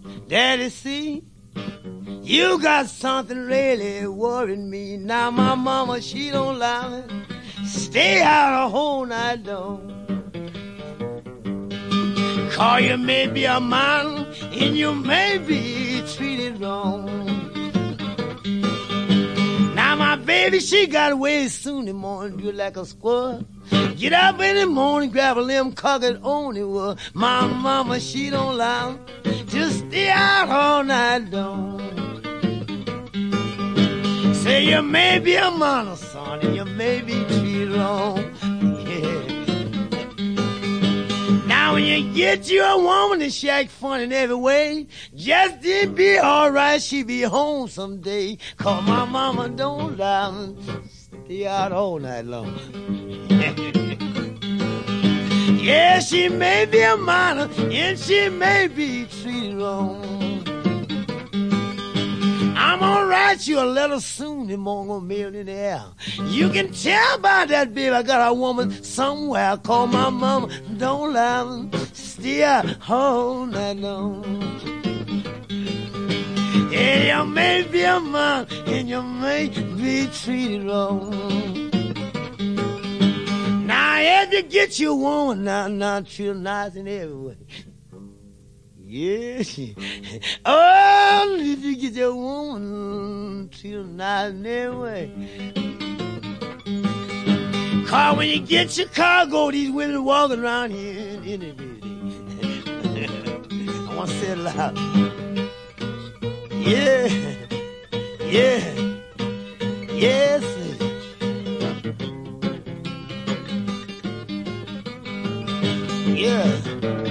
Daddy, see, you got something really worrying me. Now my mama, she don't allow me stay out a whole night long. Cause you may be a man and you may be treated wrong. Now my baby, she got away soon in the morning, do like a squirrel. Get up in the morning, grab a limb, cock it on it. Well, my mama, she don't allow me to stay out all night long. Say you may be a man, son, and you may be treated wrong. Yeah. Now when you get you a woman that she act fun in every way, just to be alright, she be home someday. Cause my mama don't allow me stay out all night long. Yeah, she may be a minor and she may be treated wrong. I'm gonna write you a letter soon and I'm gonna mail it in the air. You can tell by that, baby, I got a woman somewhere. Call my mama, don't allow me stay out all night long. Yeah, you may be a man and you may be treated wrong. Now if you get you a woman, now treat her nice in every way. Yeah. Oh, if you get your woman, treat her nice in every way. Cause when you get Chicago, these women walking around here in the building. I want to say it loud. Yeah. Yeah. Yes. Yeah.